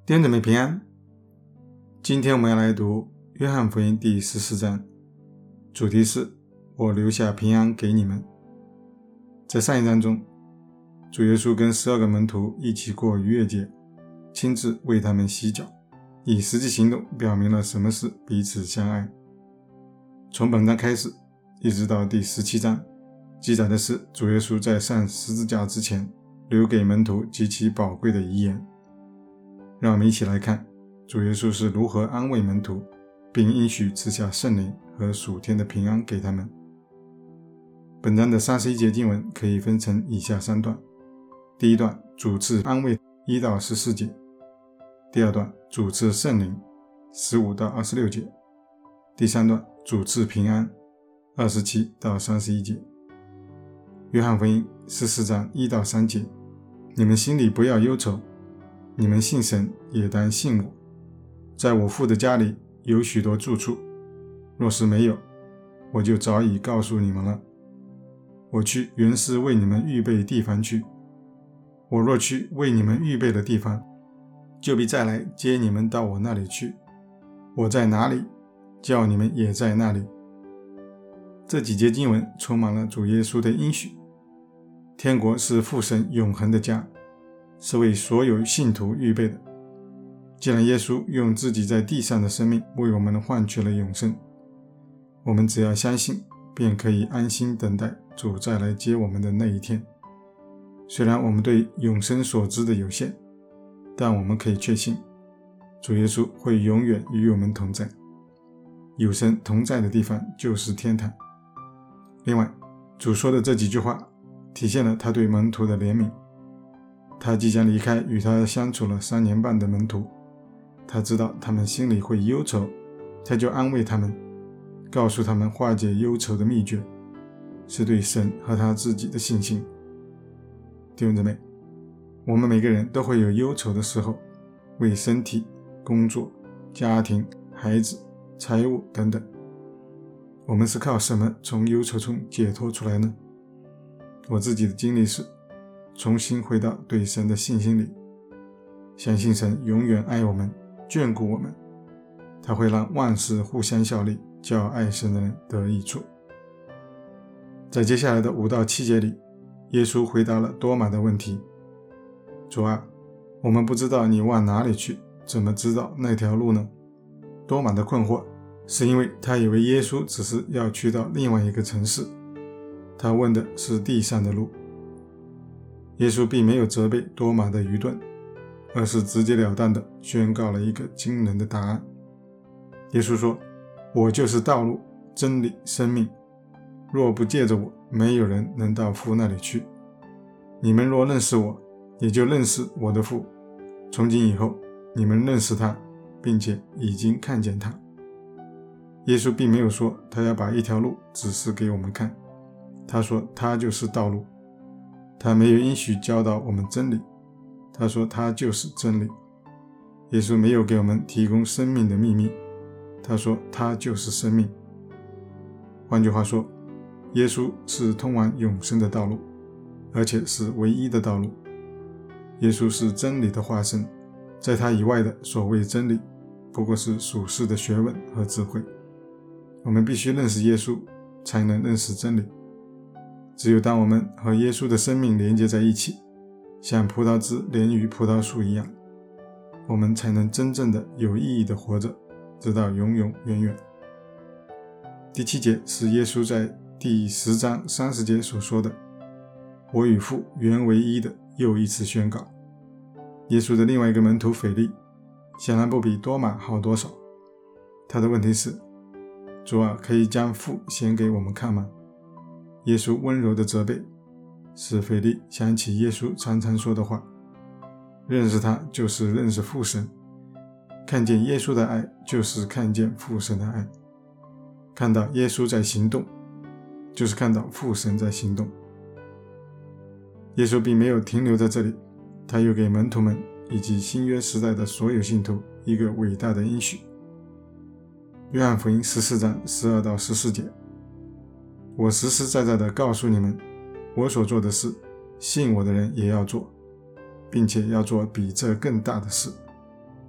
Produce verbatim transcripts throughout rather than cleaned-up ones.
弟兄姊妹平安，今天我们要来读约翰福音第十四章，主题是我留下平安给你们。在上一章中，主耶稣跟十二个门徒一起过逾越节，亲自为他们洗脚，以实际行动表明了什么是彼此相爱。从本章开始一直到第十七章，记载的是主耶稣在上十字架之前留给门徒极其宝贵的遗言。让我们一起来看主耶稣是如何安慰门徒，并应许赐下圣灵和属天的平安给他们。本章的三十一节经文可以分成以下三段。第一段，主赐安慰一到十四节。第二段，主赐圣灵十五到二十六节。第三段，主赐平安二十七到三十一节。约翰福音十四章一到三节，你们心里不要忧愁，你们信神也当信我，在我父的家里有许多住处，若是没有，我就早已告诉你们了。我去原是为你们预备地方去，我若去为你们预备的地方，就必再来接你们到我那里去。我在哪里，叫你们也在那里。这几节经文充满了主耶稣的应许。天国是父神永恒的家，是为所有信徒预备的。既然耶稣用自己在地上的生命为我们换取了永生，我们只要相信，便可以安心等待主再来接我们的那一天。虽然我们对永生所知的有限，但我们可以确信，主耶稣会永远与我们同在。有神同在的地方就是天堂。另外，主说的这几句话体现了他对门徒的怜悯。他即将离开与他相处了三年半的门徒，他知道他们心里会忧愁，他就安慰他们，告诉他们化解忧愁的秘诀是对神和他自己的信心。弟兄姊妹，我们每个人都会有忧愁的时候，为身体、工作、家庭、孩子、财务等等。我们是靠什么从忧愁中解脱出来呢？我自己的经历是重新回到对神的信心里，相信神永远爱我们，眷顾我们，他会让万事互相效力，叫爱神的人得益处。在接下来的五到七节里，耶稣回答了多马的问题。主啊，我们不知道你往哪里去，怎么知道那条路呢？多马的困惑是因为他以为耶稣只是要去到另外一个城市，他问的是地上的路。耶稣并没有责备多马的愚钝，而是直截了当地宣告了一个惊人的答案。耶稣说，我就是道路、真理、生命，若不借着我，没有人能到父那里去。你们若认识我，也就认识我的父。从今以后，你们认识他，并且已经看见他。耶稣并没有说他要把一条路指示给我们看，他说他就是道路。他没有应许教导我们真理，他说他就是真理。耶稣没有给我们提供生命的秘密，他说他就是生命。换句话说，耶稣是通往永生的道路，而且是唯一的道路。耶稣是真理的化身，在他以外的所谓真理，不过是属世的学问和智慧。我们必须认识耶稣，才能认识真理。只有当我们和耶稣的生命连接在一起，像葡萄枝连于葡萄树一样，我们才能真正的有意义的活着，直到永永远远。第七节是耶稣在第十章三十节所说的，我与父原为一的又一次宣告。耶稣的另外一个门徒腓力显然不比多马好多少。他的问题是，主啊，可以将父显给我们看吗？耶稣温柔的责备，使腓力想起耶稣常常说的话，认识他就是认识父神，看见耶稣的爱就是看见父神的爱，看到耶稣在行动，就是看到父神在行动。耶稣并没有停留在这里，他又给门徒们以及新约时代的所有信徒一个伟大的应许。约翰福音十四章十二到十四节，我实实在在地告诉你们，我所做的事，信我的人也要做，并且要做比这更大的事，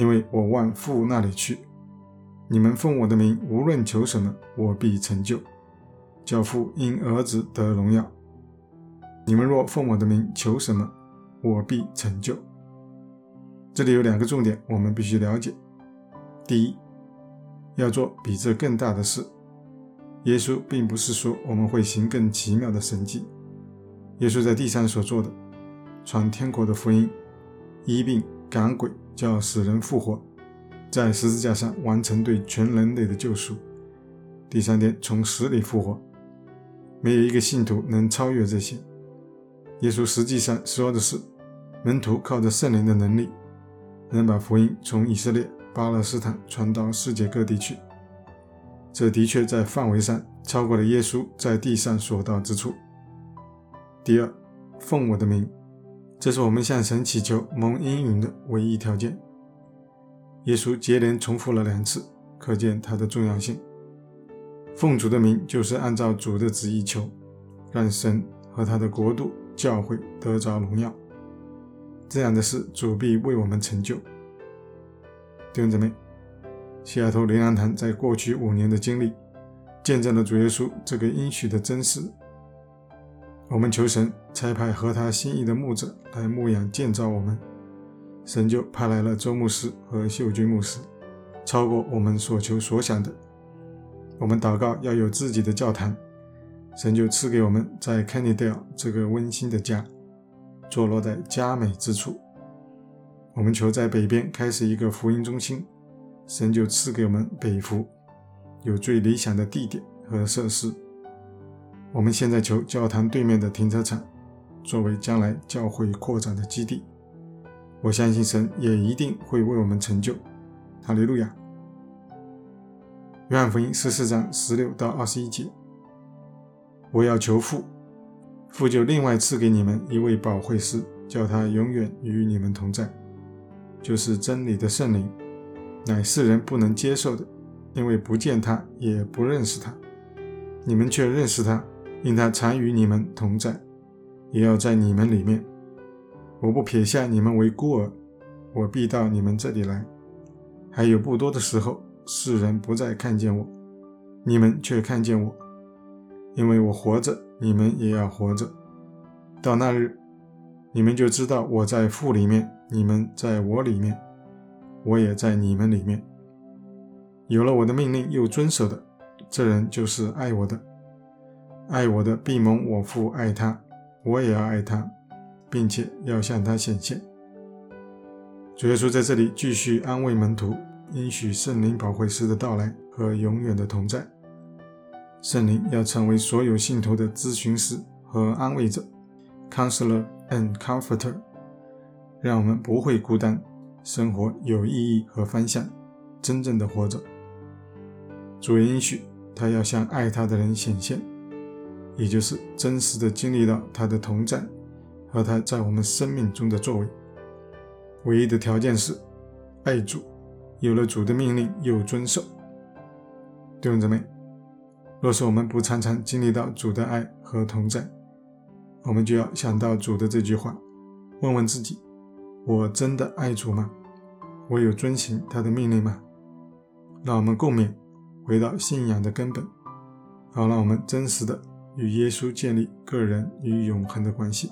因为我往父那里去。你们奉我的名无论求什么，我必成就，叫父因儿子得荣耀。你们若奉我的名求什么，我必成就。这里有两个重点我们必须了解。第一，要做比这更大的事。耶稣并不是说我们会行更奇妙的神迹。耶稣在地上所做的，传天国的福音，医病赶鬼，叫死人复活，在十字架上完成对全人类的救赎，第三天从死里复活。没有一个信徒能超越这些。耶稣实际上说的是，门徒靠着圣灵的能力，能把福音从以色列、巴勒斯坦传到世界各地去。这的确在范围上超过了耶稣在地上所到之处。第二，奉我的名，这是我们向神祈求蒙应允的唯一条件。耶稣接连重复了两次，可见它的重要性。奉主的名就是按照主的旨意求，让神和他的国度教会得着荣耀。这样的事主必为我们成就。弟兄姊妹，西雅图灵粮堂在过去五年的经历，见证了主耶稣这个应许的真实。我们求神差派合他心意的牧者来牧养建造我们，神就派来了周牧师和秀君牧师，超过我们所求所想的。我们祷告要有自己的教堂，神就赐给我们在 Kennedale 这个温馨的家，坐落在佳美之处。我们求在北边开始一个福音中心，神就赐给我们北福，有最理想的地点和设施。我们现在求教堂对面的停车场，作为将来教会扩展的基地。我相信神也一定会为我们成就。哈利路亚。约翰福音十四章十六到二十一节，我要求父，父就另外赐给你们一位保惠师，叫他永远与你们同在，就是真理的圣灵，乃世人不能接受的，因为不见他，也不认识他。你们却认识他，因他常与你们同在，也要在你们里面。我不撇下你们为孤儿，我必到你们这里来。还有不多的时候，世人不再看见我，你们却看见我，因为我活着，你们也要活着。到那日，你们就知道我在父里面，你们在我里面，我也在你们里面。有了我的命令又遵守的，这人就是爱我的。爱我的必蒙我父爱他，我也要爱他，并且要向他显现。主耶稣在这里继续安慰门徒，应许圣灵保惠师的到来和永远的同在。圣灵要成为所有信徒的咨询师和安慰者 Counselor and Comforter， 让我们不会孤单，生活有意义和方向，真正的活着。主也应许他要向爱他的人显现，也就是真实的经历到他的同在和他在我们生命中的作为。唯一的条件是爱主，有了主的命令又遵守。弟兄姊妹，若是我们不常常经历到主的爱和同在，我们就要想到主的这句话，问问自己，我真的爱主吗？我有遵行他的命令吗？让我们共勉，回到信仰的根本，好让我们真实的与耶稣建立个人与永恒的关系。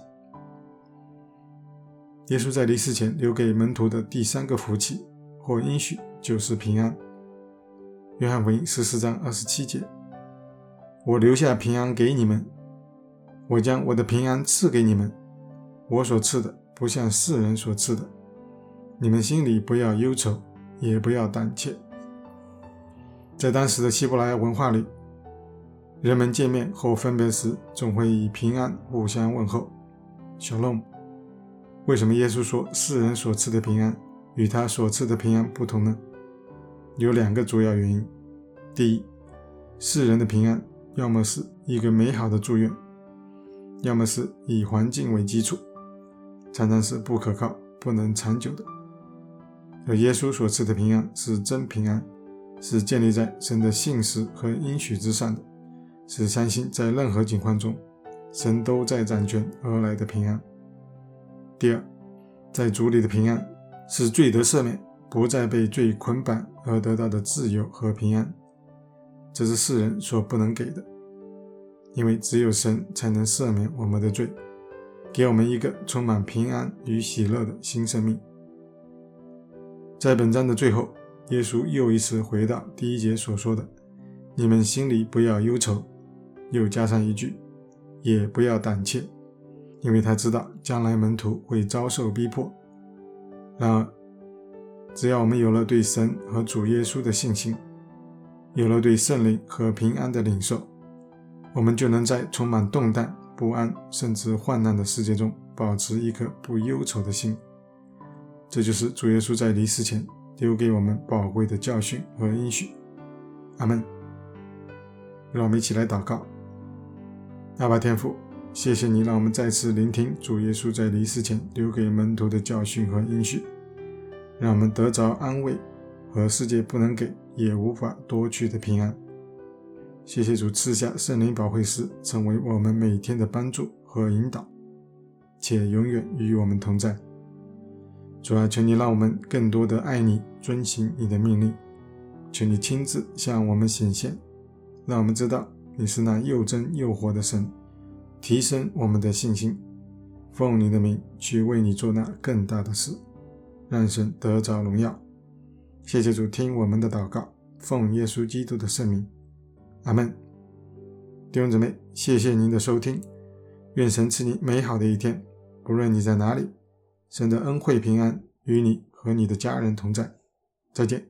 耶稣在离世前留给门徒的第三个福气或应许就是平安。约翰福音十四章二十七节，我留下平安给你们，我将我的平安赐给你们，我所赐的不像世人所赐的，你们心里不要忧愁，也不要胆怯。在当时的希伯来文化里，人们见面或分别时总会以平安互相问候 Shalom。 为什么耶稣说世人所赐的平安与他所赐的平安不同呢？有两个主要原因。第一，世人的平安要么是一个美好的祝愿，要么是以环境为基础，常常是不可靠不能长久的。而耶稣所赐的平安是真平安，是建立在神的信实和应许之上的，是相信在任何情况中神都在掌权而来的平安。第二，在主里的平安是罪得赦免， 不再被罪捆绑而得到的自由和平安，这是世人所不能给的，因为只有神才能赦免我们的罪，给我们一个充满平安与喜乐的新生命。在本章的最后，耶稣又一次回到第一节所说的，你们心里不要忧愁，又加上一句，也不要胆怯，因为他知道将来门徒会遭受逼迫。然而，只要我们有了对神和主耶稣的信心，有了对圣灵和平安的领受，我们就能在充满动荡、不安甚至患难的世界中保持一颗不忧愁的心。这就是主耶稣在离世前留给我们宝贵的教训和应许。阿们。让我们一起来祷告。阿爸天父，谢谢你让我们再次聆听主耶稣在离世前留给门徒的教训和应许，让我们得着安慰和世界不能给也无法夺去的平安。谢谢主赐下圣灵保惠师，成为我们每天的帮助和引导，且永远与我们同在。主啊，求你让我们更多的爱你，遵行你的命令，求你亲自向我们显现，让我们知道你是那又真又活的神，提升我们的信心，奉你的名去为你做那更大的事，让神得着荣耀。谢谢主听我们的祷告，奉耶稣基督的圣名，阿们。弟兄姊妹，谢谢您的收听，愿神赐你美好的一天，不论你在哪里，神的恩惠平安与你和你的家人同在。再见。